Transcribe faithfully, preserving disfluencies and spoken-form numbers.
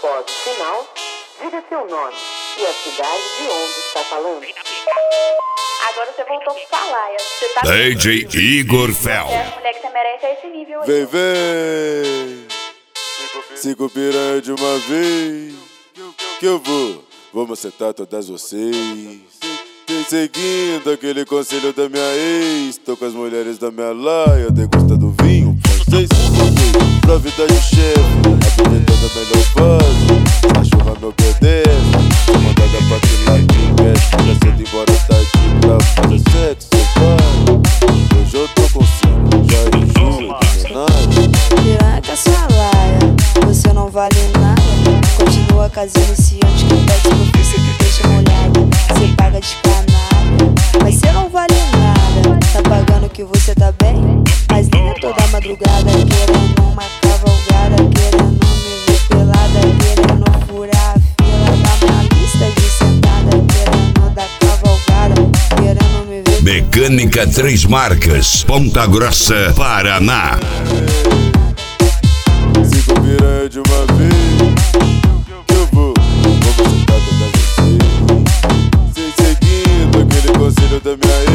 Após o sinal, diga seu nome e a cidade de onde está falando. Agora você voltou pro Falaia. Você tá D J Igor Fel. É, mulher que você merece é esse nível aí. Vem, vem, cinco piranha de uma vez, que eu vou, vou macetar todas vocês. Seguindo aquele conselho da minha ex, tô com as mulheres da minha laia, degustando vinho francês. Voltei pra vida de chefe, aproveitando a melhor fase. A chuva me obedece, sou mandada pra que lá de investe. Já cedo embora tarde pra fazer sexo, vai. Hoje eu tô com cinco, já enjoo de homenagem. Piranha com a sua laia, você não vale nada. Continua com as iniciantes que pede superfície que deixa molhada. Você paga de canalha, mas você não vale nada. Tá pagando que você tá bem, mas liga toda madrugada, querendo uma cavalgada, querendo me ver pelada, querendo furar a fila da minha lista de sentada, querendo dar cavalgada, querendo me ver. Mecânica Três Marcas, Ponta Grossa, Paraná. Cinco piranha de uma vez, que eu vou, vou macetar todas vocês. Sem seguindo aquele conselho da minha ex.